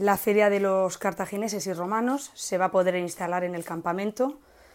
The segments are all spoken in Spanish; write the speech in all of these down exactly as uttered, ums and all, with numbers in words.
La feria de los cartagineses y romanos se va a poder instalar en el campamento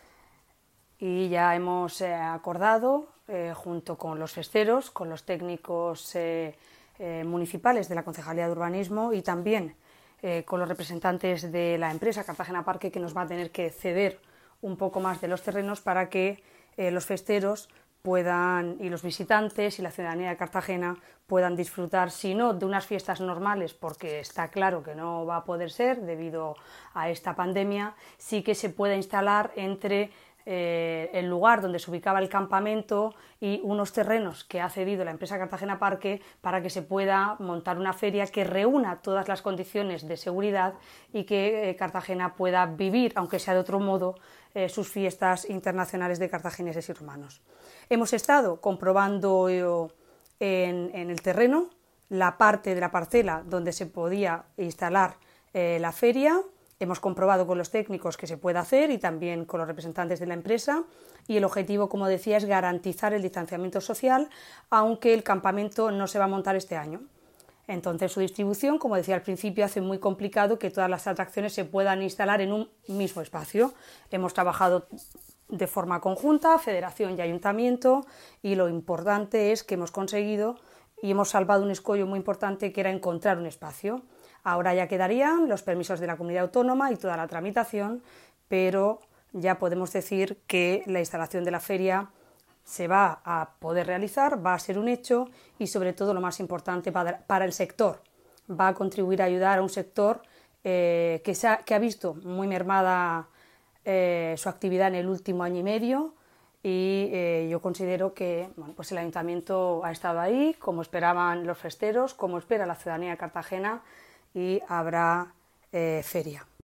y ya hemos eh, acordado, eh, junto con los festeros, con los técnicos eh, eh, municipales de la Concejalía de Urbanismo y también eh, con los representantes de la empresa Cartagena Parque, que nos va a tener que ceder un poco más de los terrenos para que eh, los festeros puedan, y los visitantes y la ciudadanía de Cartagena puedan disfrutar, si no de unas fiestas normales, porque está claro que no va a poder ser debido a esta pandemia, sí que se pueda instalar entre eh, el lugar donde se ubicaba el campamento y unos terrenos que ha cedido la empresa Cartagena Parque para que se pueda montar una feria que reúna todas las condiciones de seguridad y que eh, Cartagena pueda vivir, aunque sea de otro modo, eh, sus fiestas internacionales de cartagineses y romanos. Hemos estado comprobando eh, en, en el terreno la parte de la parcela donde se podía instalar eh, la feria. Hemos comprobado con los técnicos que se puede hacer y también con los representantes de la empresa, y el objetivo, como decía, es garantizar el distanciamiento social, aunque el campamento no se va a montar este año. Entonces su distribución, como decía al principio, hace muy complicado que todas las atracciones se puedan instalar en un mismo espacio. Hemos trabajado de forma conjunta, federación y ayuntamiento, y lo importante es que hemos conseguido y hemos salvado un escollo muy importante, que era encontrar un espacio. Ahora ya quedarían los permisos de la comunidad autónoma y toda la tramitación, pero ya podemos decir que la instalación de la feria se va a poder realizar, va a ser un hecho y, sobre todo, lo más importante para el sector, va a contribuir a ayudar a un sector eh, que, se ha, que ha visto muy mermada eh, su actividad en el último año y medio, y eh, yo considero que bueno, pues el ayuntamiento ha estado ahí, como esperaban los festeros, como espera la ciudadanía de Cartagena, y habrá eh, feria.